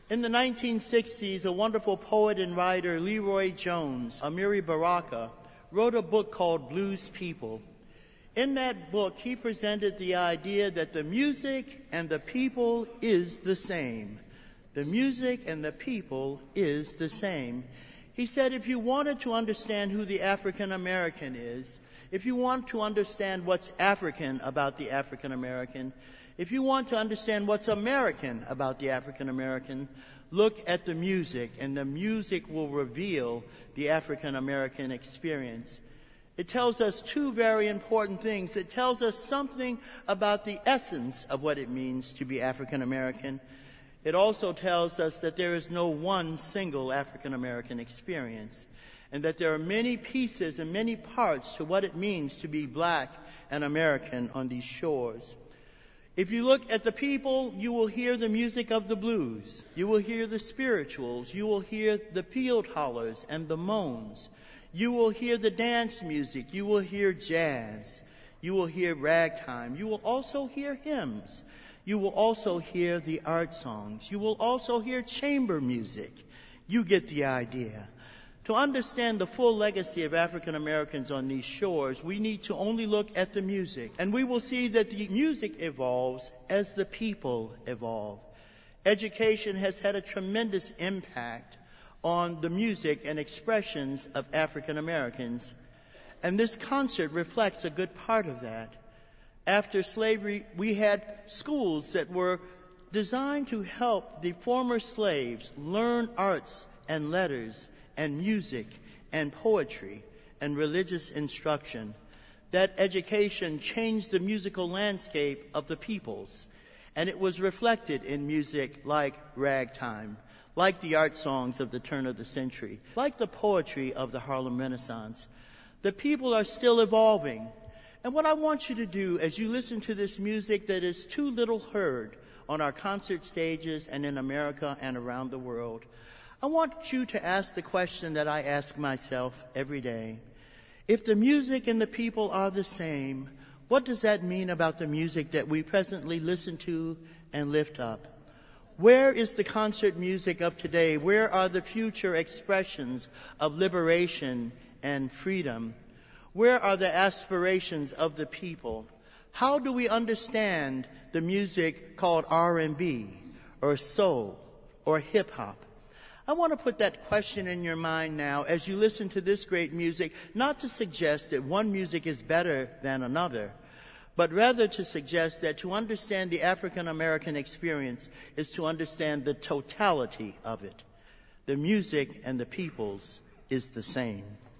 In the 1960s, a wonderful poet and writer, Leroy Jones, Amiri Baraka, wrote a book called Blues People. In that book, he presented the idea that the music and the people is the same. The music and the people is the same. He said if you wanted to understand who the African American is, if you want to understand what's African about the African American, if you want to understand what's American about the African American, look at the music, and the music will reveal the African American experience. It tells us two very important things. It tells us something about the essence of what it means to be African American. It also tells us that there is no one single African American experience, and that there are many pieces and many parts to what it means to be black and American on these shores. If you look at the people, you will hear the music of the blues. You will hear the spirituals. You will hear the field hollers and the moans. You will hear the dance music. You will hear jazz. You will hear ragtime. You will also hear hymns. You will also hear the art songs. You will also hear chamber music. You get the idea. To understand the full legacy of African Americans on these shores, we need to only look at the music, and we will see that the music evolves as the people evolve. Education has had a tremendous impact on the music and expressions of African Americans, and this concert reflects a good part of that. After slavery, we had schools that were designed to help the former slaves learn arts and letters and music and poetry and religious instruction. That education changed the musical landscape of the peoples, and it was reflected in music like ragtime, like the art songs of the turn of the century, like the poetry of the Harlem Renaissance. The people are still evolving, and what I want you to do as you listen to this music that is too little heard on our concert stages and in America and around the world, I want you to ask the question that I ask myself every day. If the music and the people are the same, what does that mean about the music that we presently listen to and lift up? Where is the concert music of today? Where are the future expressions of liberation and freedom? Where are the aspirations of the people? How do we understand the music called R&B or soul or hip hop? I want to put that question in your mind now as you listen to this great music, not to suggest that one music is better than another, but rather to suggest that to understand the African American experience is to understand the totality of it. The music and the peoples is the same.